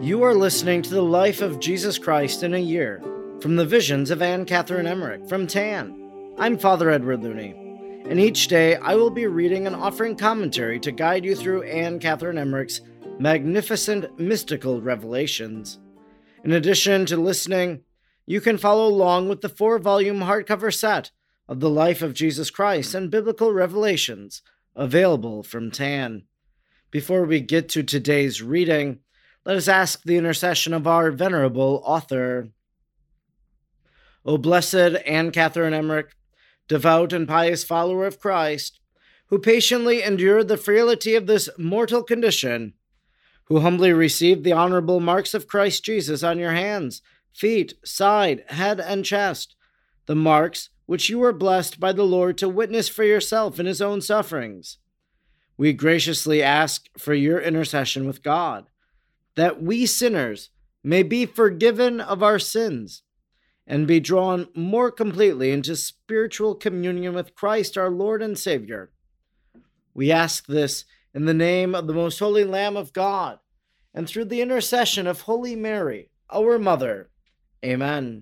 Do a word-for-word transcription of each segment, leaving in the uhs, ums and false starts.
You are listening to the life of Jesus Christ in a year, from the visions of Anne Catherine Emmerich from T A N. I'm Father Edward Looney, and each day I will be reading and offering commentary to guide you through Anne Catherine Emmerich's magnificent mystical revelations. In addition to listening, you can follow along with the four-volume hardcover set of the life of Jesus Christ and biblical revelations available from T A N. Before we get to today's reading, let us ask the intercession of our venerable author. O blessed Anne Catherine Emmerich, devout and pious follower of Christ, who patiently endured the frailty of this mortal condition, who humbly received the honorable marks of Christ Jesus on your hands, feet, side, head, and chest, the marks which you were blessed by the Lord to witness for yourself in his own sufferings. We graciously ask for your intercession with God, that we sinners may be forgiven of our sins and be drawn more completely into spiritual communion with Christ our Lord and Savior. We ask this in the name of the most holy Lamb of God and through the intercession of Holy Mary, our Mother. Amen.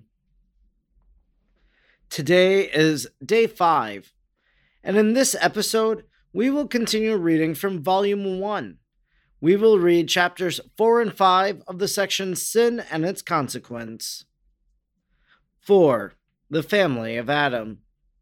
Today is day five, and in this episode, we will continue reading from volume one. We will read chapters four and five of the section Sin and Its Consequence. four. The Family of Adam.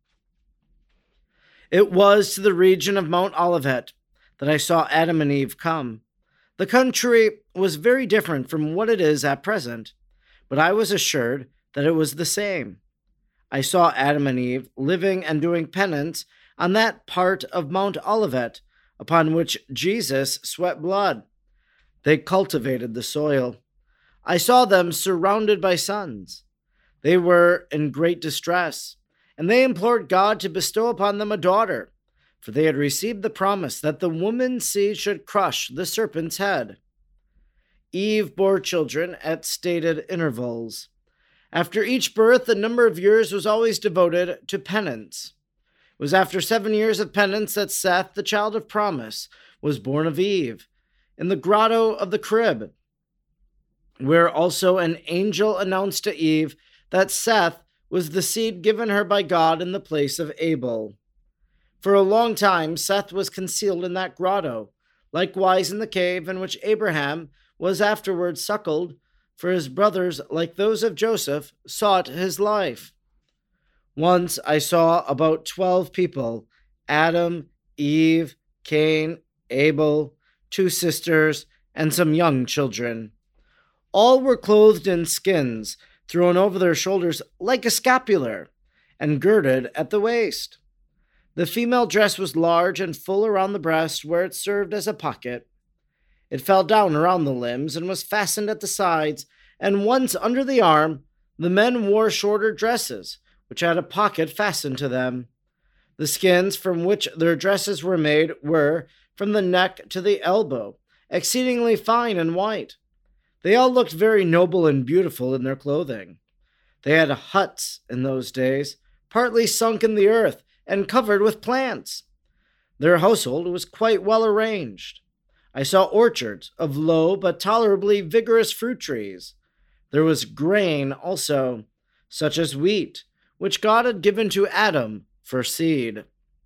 It was to the region of Mount Olivet that I saw Adam and Eve come. The country was very different from what it is at present, but I was assured that it was the same. I saw Adam and Eve living and doing penance on that part of Mount Olivet upon which Jesus sweat blood. They cultivated the soil. I saw them surrounded by sons. They were in great distress, and they implored God to bestow upon them a daughter, for they had received the promise that the woman's seed should crush the serpent's head. Eve bore children at stated intervals. After each birth, a number of years was always devoted to penance. It was after seven years of penance that Seth, the child of promise, was born of Eve, in the grotto of the crib, where also an angel announced to Eve that Seth was the seed given her by God in the place of Abel. For a long time, Seth was concealed in that grotto, likewise in the cave in which Abraham was afterwards suckled, for his brothers, like those of Joseph, sought his life. Once I saw about twelve people, Adam, Eve, Cain, Abel, two sisters, and some young children. All were clothed in skins, thrown over their shoulders like a scapular, and girded at the waist. The female dress was large and full around the breast, where it served as a pocket. It fell down around the limbs and was fastened at the sides, and once under the arm, the men wore shorter dresses, which had a pocket fastened to them. The skins from which their dresses were made were, from the neck to the elbow, exceedingly fine and white. They all looked very noble and beautiful in their clothing. They had huts in those days, partly sunk in the earth and covered with plants. Their household was quite well arranged. I saw orchards of low but tolerably vigorous fruit trees. There was grain also, such as wheat, which God had given to Adam for seed.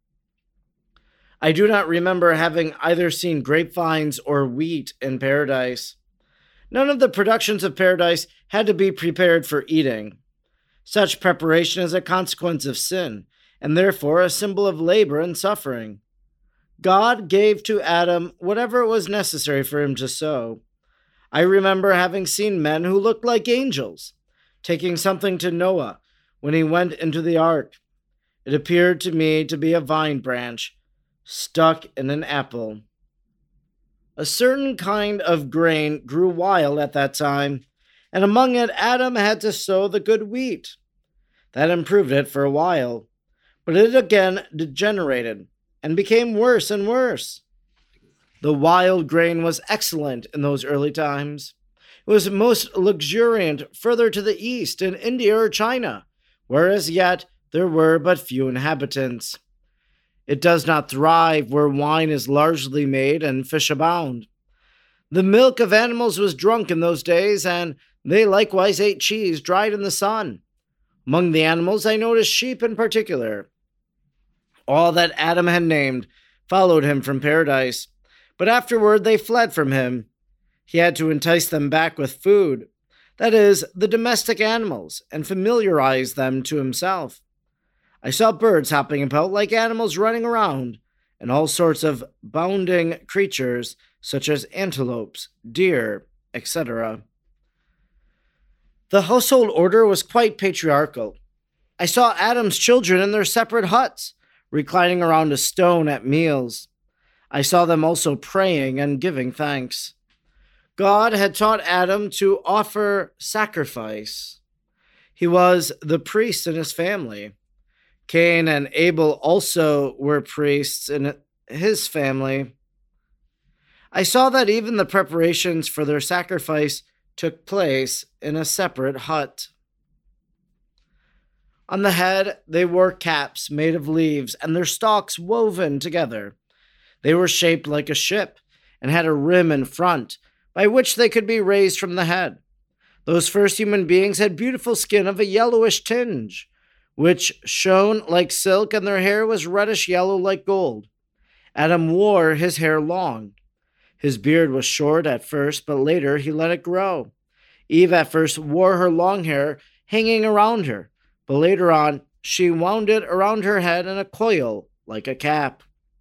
I do not remember having either seen grapevines or wheat in paradise. None of the productions of paradise had to be prepared for eating. Such preparation is a consequence of sin, and therefore a symbol of labor and suffering. God gave to Adam whatever it was necessary for him to sow. I remember having seen men who looked like angels, taking something to Noah when he went into the ark. It appeared to me to be a vine branch stuck in an apple. A certain kind of grain grew wild at that time, and among it Adam had to sow the good wheat. That improved it for a while, but it again degenerated and became worse and worse. The wild grain was excellent in those early times. It was most luxuriant further to the east in India or China, where as yet there were but few inhabitants. It does not thrive where wine is largely made and fish abound. The milk of animals was drunk in those days, and they likewise ate cheese dried in the sun. Among the animals, I noticed sheep in particular. All that Adam had named followed him from paradise, but afterward they fled from him. He had to entice them back with food, that is, the domestic animals, and familiarize them to himself. I saw birds hopping about like animals running around, and all sorts of bounding creatures, such as antelopes, deer, et cetera. The household order was quite patriarchal. I saw Adam's children in their separate huts, reclining around a stone at meals. I saw them also praying and giving thanks. God had taught Adam to offer sacrifice. He was the priest in his family. Cain and Abel also were priests in his family. I saw that even the preparations for their sacrifice took place in a separate hut. On the head, they wore caps made of leaves and their stalks woven together. They were shaped like a ship and had a rim in front by which they could be raised from the head. Those first human beings had beautiful skin of a yellowish tinge, which shone like silk, and their hair was reddish yellow like gold. Adam wore his hair long. His beard was short at first, but later he let it grow. Eve at first wore her long hair hanging around her, but later on she wound it around her head in a coil like a cap.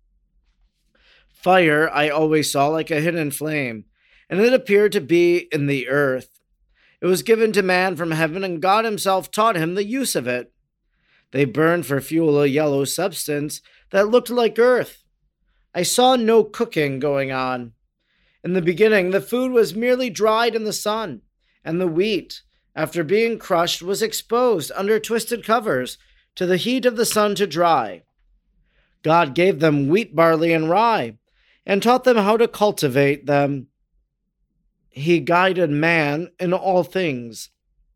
Fire I always saw like a hidden flame, and it appeared to be in the earth. It was given to man from heaven, and God himself taught him the use of it. They burned for fuel a yellow substance that looked like earth. I saw no cooking going on. In the beginning, the food was merely dried in the sun, and the wheat, after being crushed, was exposed under twisted covers to the heat of the sun to dry. God gave them wheat, barley, and rye, and taught them how to cultivate them. He guided man in all things.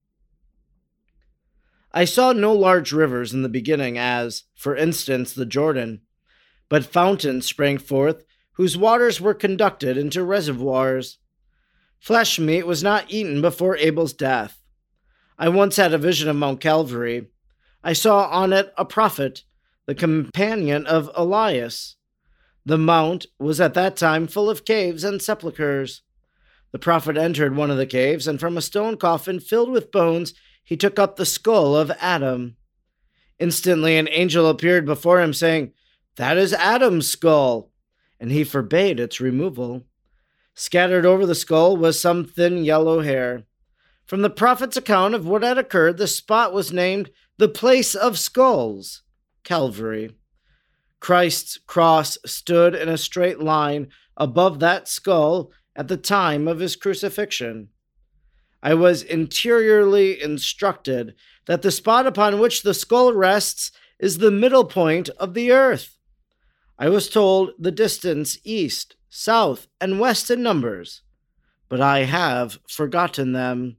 I saw no large rivers in the beginning as, for instance, the Jordan, but fountains sprang forth whose waters were conducted into reservoirs. Flesh meat was not eaten before Abel's death. I once had a vision of Mount Calvary. I saw on it a prophet, the companion of Elias. The mount was at that time full of caves and sepulchres. The prophet entered one of the caves, and from a stone coffin filled with bones, he took up the skull of Adam. Instantly an angel appeared before him, saying, "That is Adam's skull," and he forbade its removal. Scattered over the skull was some thin yellow hair. From the prophet's account of what had occurred, the spot was named the Place of Skulls, Calvary. Christ's cross stood in a straight line above that skull at the time of his crucifixion. I was interiorly instructed that the spot upon which the skull rests is the middle point of the earth. I was told the distance east, south, and west in numbers, but I have forgotten them.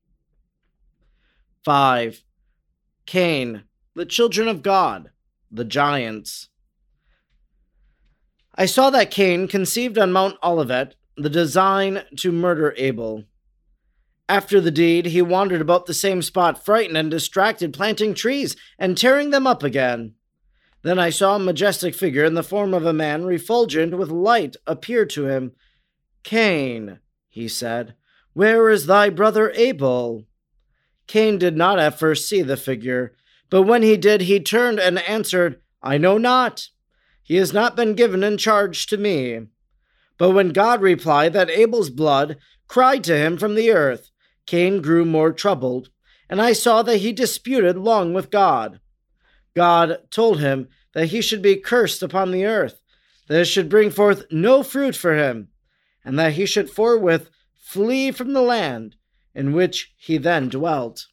five. Cain, the children of God, the giants. I saw that Cain conceived on Mount Olivet the design to murder Abel. After the deed, he wandered about the same spot, frightened and distracted, planting trees and tearing them up again. Then I saw a majestic figure in the form of a man, refulgent with light, appear to him. "Cain," he said, "where is thy brother Abel?" Cain did not at first see the figure, but when he did, he turned and answered, "I know not. He has not been given in charge to me." But when God replied that Abel's blood cried to him from the earth, Cain grew more troubled, and I saw that he disputed long with God. God told him that he should be cursed upon the earth, that it should bring forth no fruit for him, and that he should forthwith flee from the land in which he then dwelt.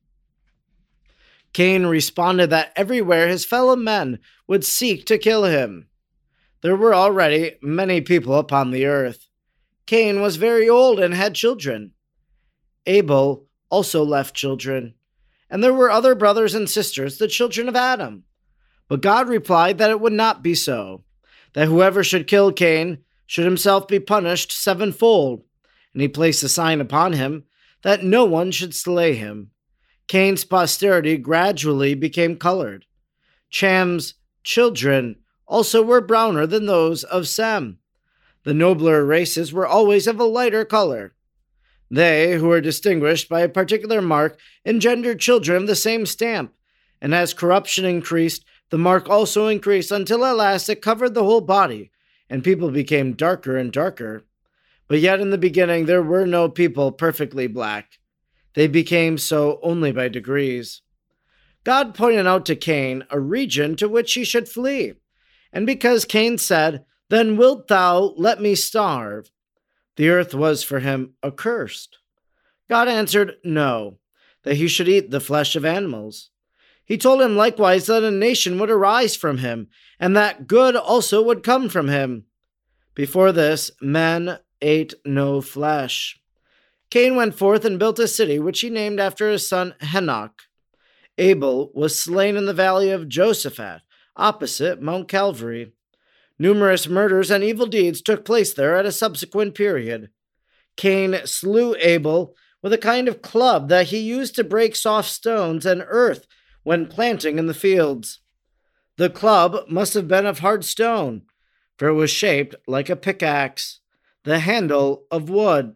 Cain responded that everywhere his fellow men would seek to kill him. There were already many people upon the earth. Cain was very old and had children. Abel also left children, and there were other brothers and sisters, the children of Adam. But God replied that it would not be so, that whoever should kill Cain should himself be punished sevenfold, and he placed a sign upon him that no one should slay him. Cain's posterity gradually became colored. Cham's children also were browner than those of Sem. The nobler races were always of a lighter color. They, who were distinguished by a particular mark, engendered children of the same stamp, and as corruption increased, the mark also increased until at last it covered the whole body, and people became darker and darker. But yet in the beginning there were no people perfectly black. They became so only by degrees. God pointed out to Cain a region to which he should flee. And because Cain said, "Then wilt thou let me starve?" the earth was for him accursed. God answered, "No, that he should eat the flesh of animals." He told him likewise that a nation would arise from him, and that good also would come from him. Before this, men ate no flesh. Cain went forth and built a city, which he named after his son Henoch. Abel was slain in the valley of Josaphat, opposite Mount Calvary. Numerous murders and evil deeds took place there at a subsequent period. Cain slew Abel with a kind of club that he used to break soft stones and earth when planting in the fields. The club must have been of hard stone, for it was shaped like a pickaxe, the handle of wood.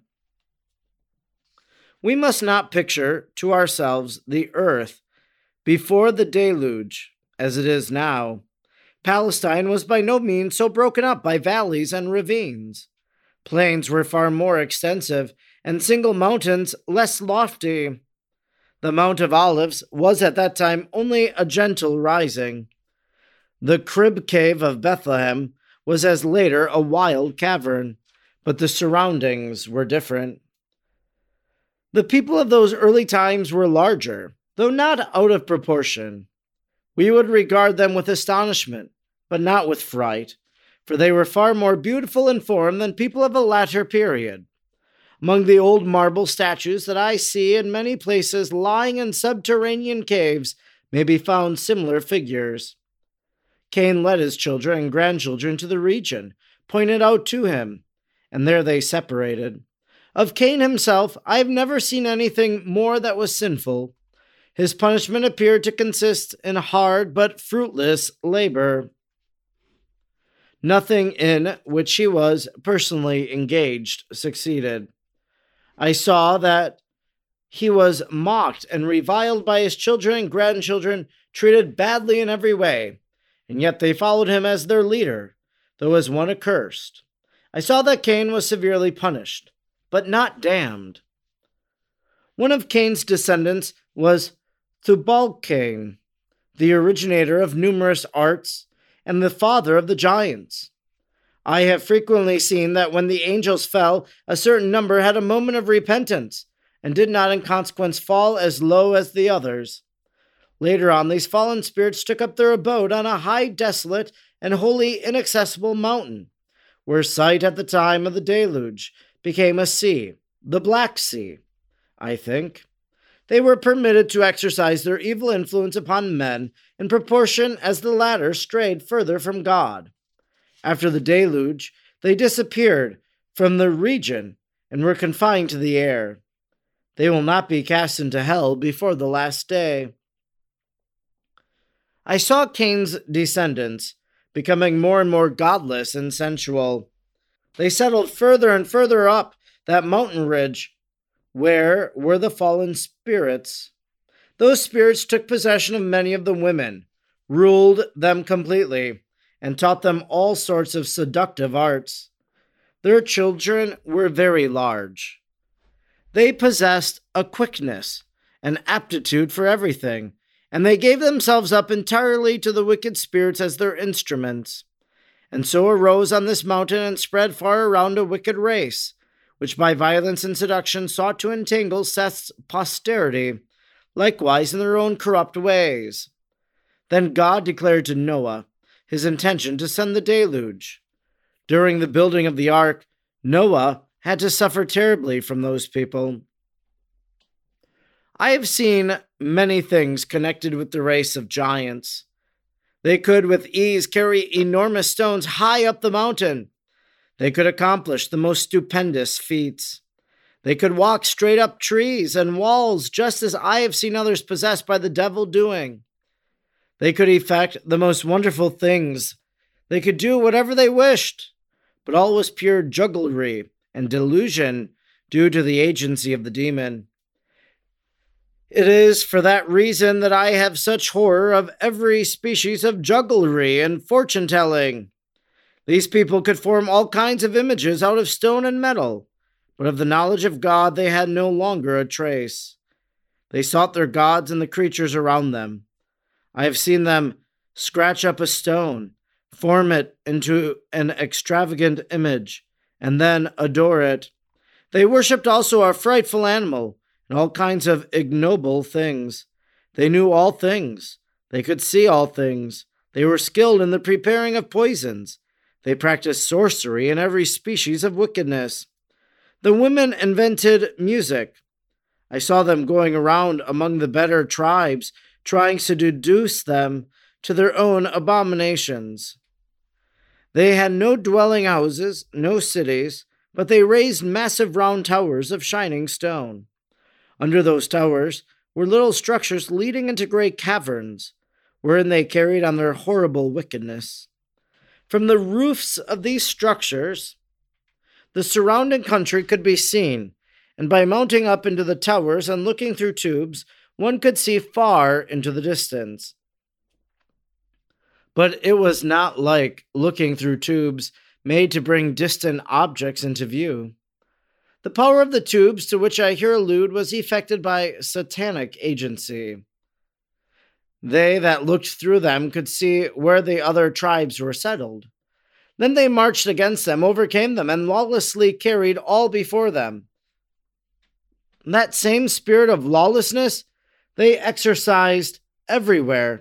We must not picture to ourselves the earth before the deluge as it is now. Palestine was by no means so broken up by valleys and ravines. Plains were far more extensive, and single mountains less lofty. The Mount of Olives was at that time only a gentle rising. The crib cave of Bethlehem was as later a wild cavern, but the surroundings were different. The people of those early times were larger, though not out of proportion. We would regard them with astonishment, but not with fright, for they were far more beautiful in form than people of a latter period. Among the old marble statues that I see in many places lying in subterranean caves may be found similar figures. Cain led his children and grandchildren to the region, pointed out to him, and there they separated. Of Cain himself, I have never seen anything more that was sinful. His punishment appeared to consist in hard but fruitless labor. Nothing in which he was personally engaged succeeded. I saw that he was mocked and reviled by his children and grandchildren, treated badly in every way, and yet they followed him as their leader, though as one accursed. I saw that Cain was severely punished, but not damned. One of Cain's descendants was Tubal-Cain, the originator of numerous arts and the father of the giants. I have frequently seen that when the angels fell, a certain number had a moment of repentance, and did not in consequence fall as low as the others. Later on, these fallen spirits took up their abode on a high, desolate, and wholly inaccessible mountain, where sight at the time of the deluge became a sea, the Black Sea, I think. They were permitted to exercise their evil influence upon men in proportion as the latter strayed further from God. After the deluge, they disappeared from the region and were confined to the air. They will not be cast into hell before the last day. I saw Cain's descendants becoming more and more godless and sensual. They settled further and further up that mountain ridge where were the fallen spirits. Those spirits took possession of many of the women, ruled them completely, and taught them all sorts of seductive arts. Their children were very large. They possessed a quickness, an aptitude for everything, and they gave themselves up entirely to the wicked spirits as their instruments. And so arose on this mountain and spread far around a wicked race, which by violence and seduction sought to entangle Seth's posterity, likewise in their own corrupt ways. Then God declared to Noah his intention to send the deluge. During the building of the ark, Noah had to suffer terribly from those people. I have seen many things connected with the race of giants. They could with ease carry enormous stones high up the mountain. They could accomplish the most stupendous feats. They could walk straight up trees and walls, just as I have seen others possessed by the devil doing. They could effect the most wonderful things. They could do whatever they wished, but all was pure jugglery and delusion due to the agency of the demon. It is for that reason that I have such horror of every species of jugglery and fortune-telling. These people could form all kinds of images out of stone and metal, but of the knowledge of God they had no longer a trace. They sought their gods in the creatures around them. I have seen them scratch up a stone, form it into an extravagant image, and then adore it. They worshipped also a frightful animal, and all kinds of ignoble things. They knew all things. They could see all things. They were skilled in the preparing of poisons. They practiced sorcery and every species of wickedness. The women invented music. I saw them going around among the better tribes, trying to deduce them to their own abominations. They had no dwelling houses, no cities, but they raised massive round towers of shining stone. Under those towers were little structures leading into great caverns, wherein they carried on their horrible wickedness. From the roofs of these structures, the surrounding country could be seen, and by mounting up into the towers and looking through tubes, one could see far into the distance. But it was not like looking through tubes made to bring distant objects into view. The power of the tubes to which I here allude was effected by satanic agency. They that looked through them could see where the other tribes were settled. Then they marched against them, overcame them, and lawlessly carried all before them. That same spirit of lawlessness they exercised everywhere.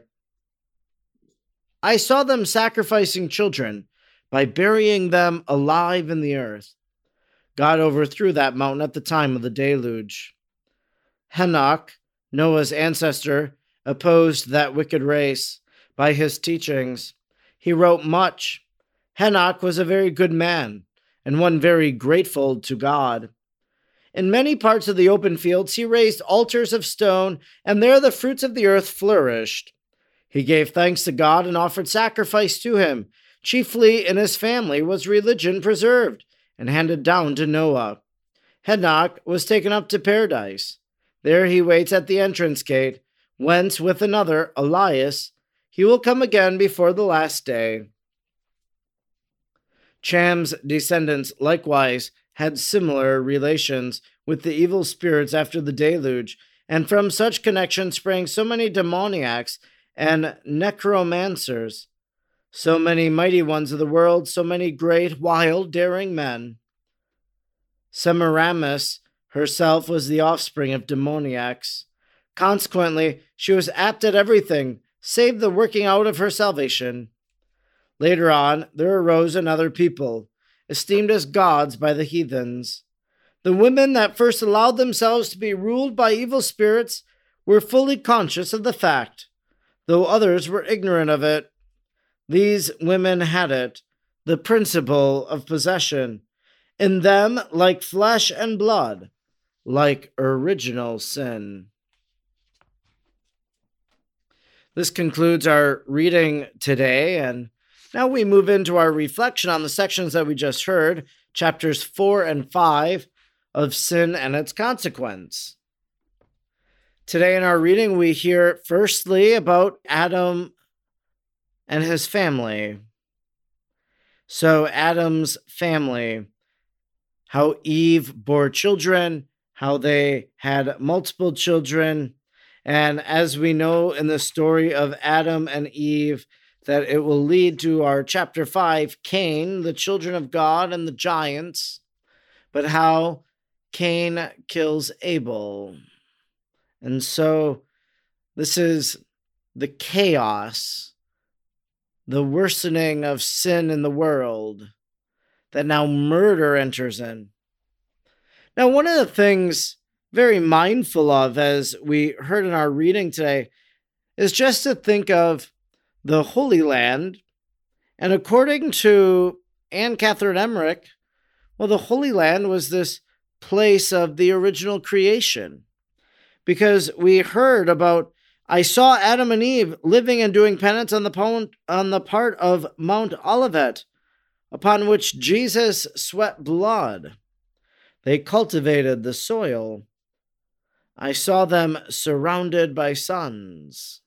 I saw them sacrificing children by burying them alive in the earth. God overthrew that mountain at the time of the deluge. Enoch, Noah's ancestor, opposed that wicked race by his teachings. He wrote much. Enoch was a very good man, and one very grateful to God. In many parts of the open fields he raised altars of stone, and there the fruits of the earth flourished. He gave thanks to God and offered sacrifice to him. Chiefly in his family was religion preserved and handed down to Noah. Enoch was taken up to paradise. There he waits at the entrance gate, whence with another, Elias, he will come again before the last day. Cham's descendants likewise had similar relations with the evil spirits after the deluge, and from such connection sprang so many demoniacs and necromancers, so many mighty ones of the world, so many great, wild, daring men. Semiramis herself was the offspring of demoniacs. Consequently, she was apt at everything, save the working out of her salvation. Later on, there arose another people, esteemed as gods by the heathens. The women that first allowed themselves to be ruled by evil spirits were fully conscious of the fact, though others were ignorant of it. These women had it, the principle of possession, in them like flesh and blood, like original sin. This concludes our reading today, and now we move into our reflection on the sections that we just heard, chapters four and five of Sin and Its Consequence. Today in our reading, we hear firstly about Adam and his family. So Adam's family, how Eve bore children, how they had multiple children, and as we know in the story of Adam and Eve, that it will lead to our chapter five, Cain, the children of God and the giants, but how Cain kills Abel. And so this is the chaos, the worsening of sin in the world, that now murder enters in. Now, one of the things very mindful of, as we heard in our reading today, is just to think of the Holy Land, and according to Anne Catherine Emmerich, well, the Holy Land was this place of the original creation. Because we heard about, I saw Adam and Eve living and doing penance on the, po- on the part of Mount Olivet, upon which Jesus sweat blood. They cultivated the soil. I saw them surrounded by sons.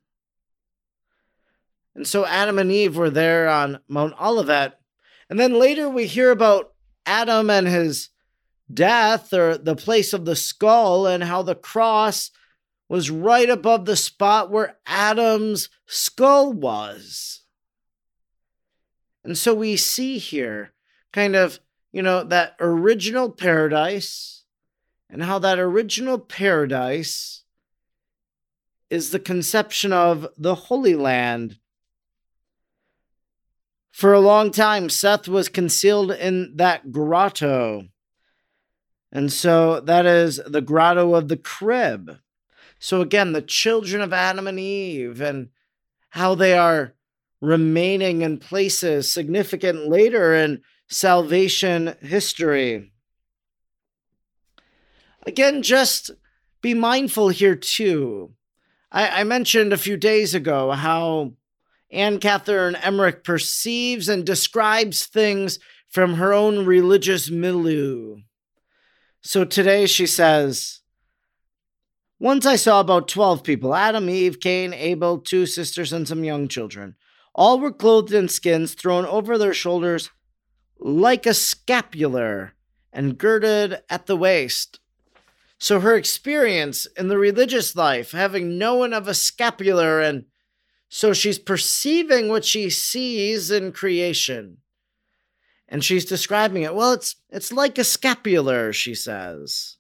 And so Adam and Eve were there on Mount Olivet. And then later we hear about Adam and his death, or the place of the skull, and how the cross was right above the spot where Adam's skull was. And so we see here kind of, you know, that original paradise, and how that original paradise is the conception of the Holy Land. For a long time, Seth was concealed in that grotto. And so that is the grotto of the crib. So again, the children of Adam and Eve, and how they are remaining in places significant later in salvation history. Again, just be mindful here too. I, I mentioned a few days ago how Anne Catherine Emmerich perceives and describes things from her own religious milieu. So today she says, once I saw about twelve people, Adam, Eve, Cain, Abel, two sisters, and some young children. All were clothed in skins thrown over their shoulders like a scapular and girded at the waist. So her experience in the religious life, having known of a scapular, and so she's perceiving what she sees in creation. And she's describing it. Well, it's it's like a scapular, she says.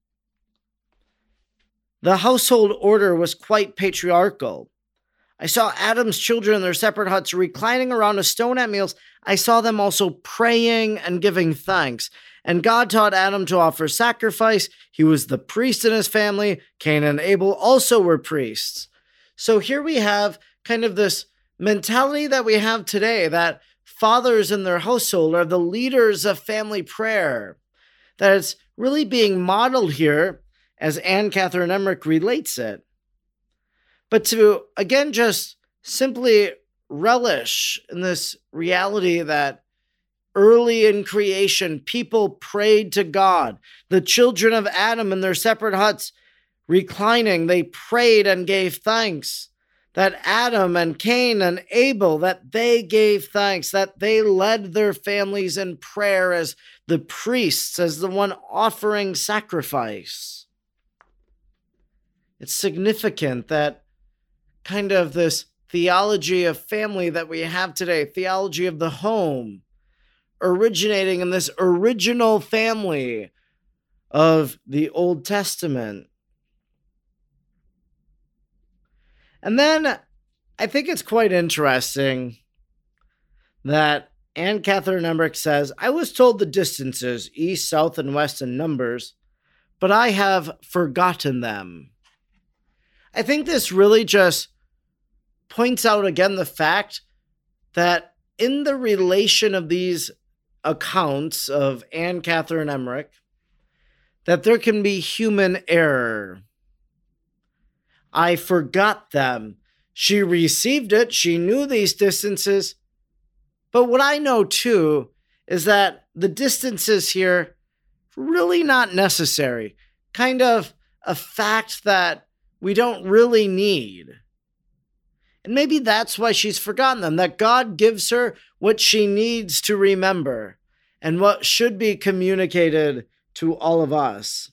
The household order was quite patriarchal. I saw Adam's children in their separate huts reclining around a stone at meals. I saw them also praying and giving thanks. And God taught Adam to offer sacrifice. He was the priest in his family. Cain and Abel also were priests. So here we have kind of this mentality that we have today, that fathers in their household are the leaders of family prayer. That it's really being modeled here as Anne Catherine Emmerich relates it. But to, again, just simply relish in this reality that early in creation, people prayed to God. The children of Adam in their separate huts, reclining, they prayed and gave thanks. That Adam and Cain and Abel, that they gave thanks, that they led their families in prayer as the priests, as the one offering sacrifice. It's significant that kind of this theology of family that we have today, theology of the home, originating in this original family of the Old Testament. And then I think it's quite interesting that Anne Catherine Emmerich says, I was told the distances, east, south, and west in numbers, but I have forgotten them. I think this really just points out again the fact that in the relation of these accounts of Anne Catherine Emmerich, that there can be human error. I forgot them. She received it. She knew these distances. But what I know too is that the distances here really not necessary. Kind of a fact that we don't really need. And maybe that's why she's forgotten them, that God gives her what she needs to remember and what should be communicated to all of us.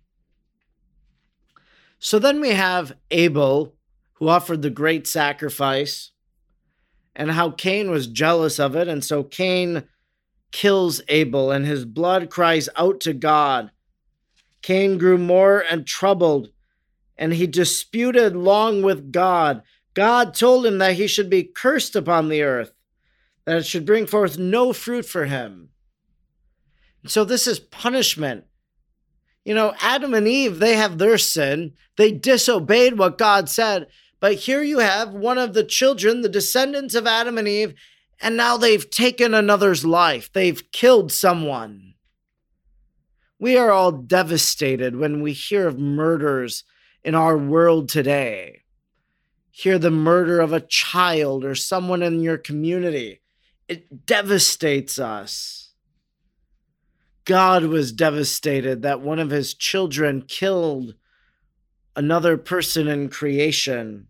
So then we have Abel, who offered the great sacrifice, and how Cain was jealous of it. And so Cain kills Abel, and his blood cries out to God. Cain grew more and troubled, and he disputed long with God. God told him that he should be cursed upon the earth, that it should bring forth no fruit for him. So this is punishment. You know, Adam and Eve, they have their sin. They disobeyed what God said. But here you have one of the children, the descendants of Adam and Eve, and now they've taken another's life. They've killed someone. We are all devastated when we hear of murders in our world today. Hear the murder of a child or someone in your community. It devastates us. God was devastated that one of his children killed another person in creation.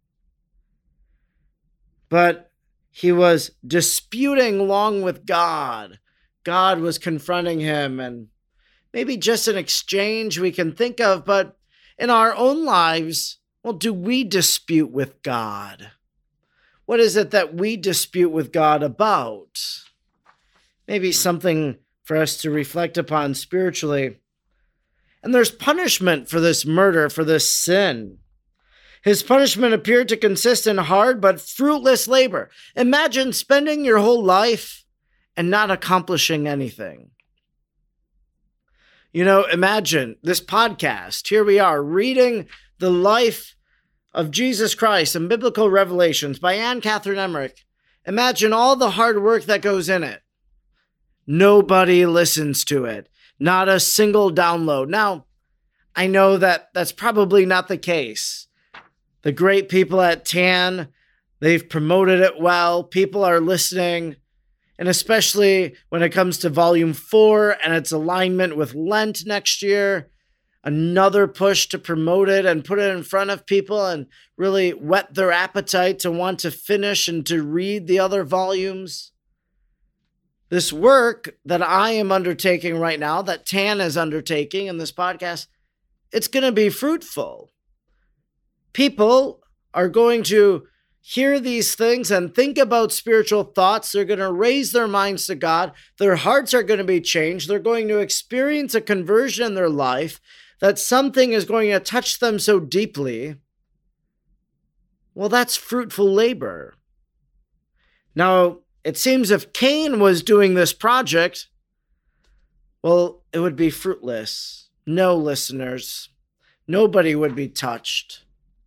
But he was disputing along with God. God was confronting him, and maybe just an exchange we can think of, but in our own lives, well, do we dispute with God? What is it that we dispute with God about? Maybe something for us to reflect upon spiritually. And there's punishment for this murder, for this sin. His punishment appeared to consist in hard but fruitless labor. Imagine spending your whole life and not accomplishing anything. You know, imagine this podcast. Here we are reading the life of Jesus Christ and Biblical Revelations by Anne Catherine Emmerich. Imagine all the hard work that goes in it. Nobody listens to it. Not a single download. Now, I know that that's probably not the case. The great people at T A N, they've promoted it well. People are listening. And especially when it comes to volume four and its alignment with Lent next year, another push to promote it and put it in front of people and really whet their appetite to want to finish and to read the other volumes. This work that I am undertaking right now, that T A N is undertaking in this podcast, it's going to be fruitful. People are going to hear these things and think about spiritual thoughts. They're going to raise their minds to God. Their hearts are going to be changed. They're going to experience a conversion in their life, that something is going to touch them so deeply. Well, that's fruitful labor. Now, it seems if Cain was doing this project, well, it would be fruitless. No listeners. Nobody would be touched.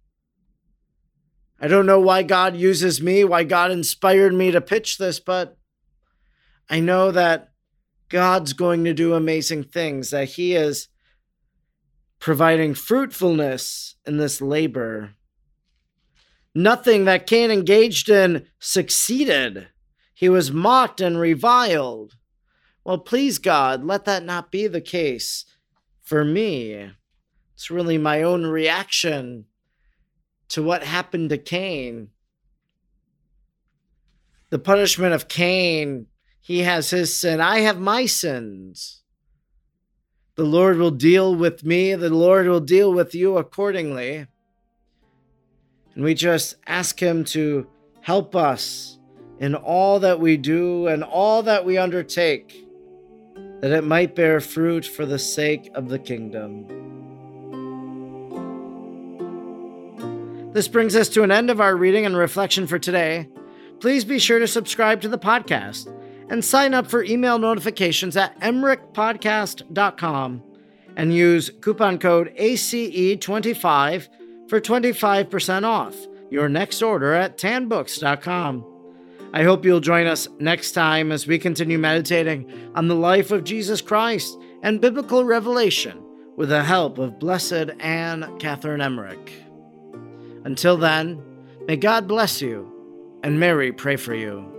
I don't know why God uses me, why God inspired me to pitch this, but I know that God's going to do amazing things, that he is providing fruitfulness in this labor. Nothing that Cain engaged in succeeded. He was mocked and reviled. Well, please, God, let that not be the case for me. It's really my own reaction to what happened to Cain. The punishment of Cain, he has his sin. I have my sins. The Lord will deal with me. The Lord will deal with you accordingly. And we just ask him to help us in all that we do and all that we undertake, that it might bear fruit for the sake of the kingdom. This brings us to an end of our reading and reflection for today. Please be sure to subscribe to the podcast and sign up for email notifications at emmerich podcast dot com and use coupon code A C E twenty-five for twenty-five percent off your next order at tan books dot com. I hope you'll join us next time as we continue meditating on the life of Jesus Christ and biblical revelation with the help of Blessed Anne Catherine Emmerich. Until then, may God bless you and Mary pray for you.